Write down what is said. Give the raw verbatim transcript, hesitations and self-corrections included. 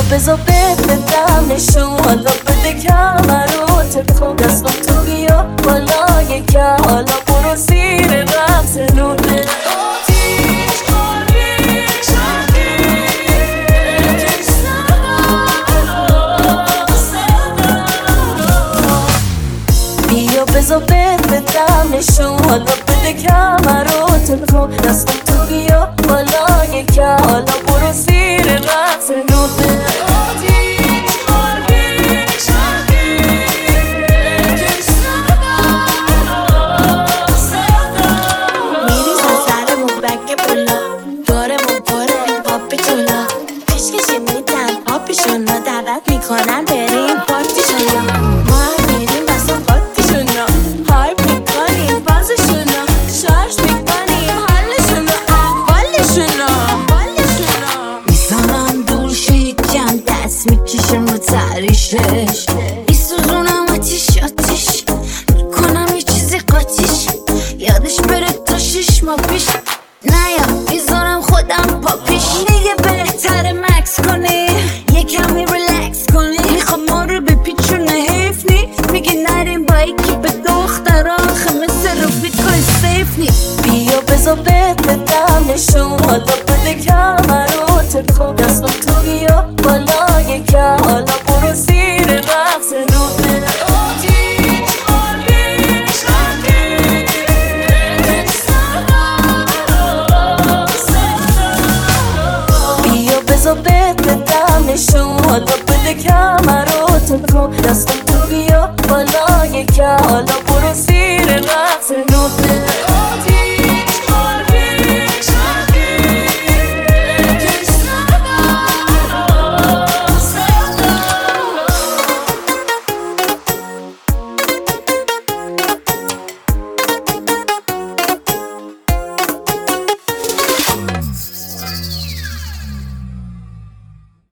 بذار بهت بدم نشون، حالا بده کمرات کن دستم تو بیا بالای کم، حالا برو زیر رقص نونه بذار بهت بدم نشون، حالا بده کمرات کن دستم تو بیا بالای کم، حالا برو زیر رقص نونه میریزن سرمون بگه بولا دارمون پره پاپی چولا پیشکشی میدن پاپیشونا دعوت میکنن بریم پارتیشونا ما هم میریم بسا پارتیشونا هایپ میکنیم بازشونا شارژ میکنیم حالشونا احوالشونا میزنم دور شکم دست میکشم رو تریشش میسوزونم آتیش آتیش میکنم یه چیزی قاتیش یادش بره تا شش ماه پیش نیا میذارم خودم پاپیش دیگه بهتره مکس کنی یه کمی ریلکس کنی میخوام ما رو بپیچونه حیف نی میگه نریم با یکی به دختر آخه مثل رو بیتکوین سیف نی بیا بذار بهت بدم نشون، حالا بده کمرات کن دستم تو بیا بالای کم، حالا برو زیر رقص نونه بیا بذار بهت بدم نشون، حالا بده کمرات کن دستم تو بیا بالای کم، حالا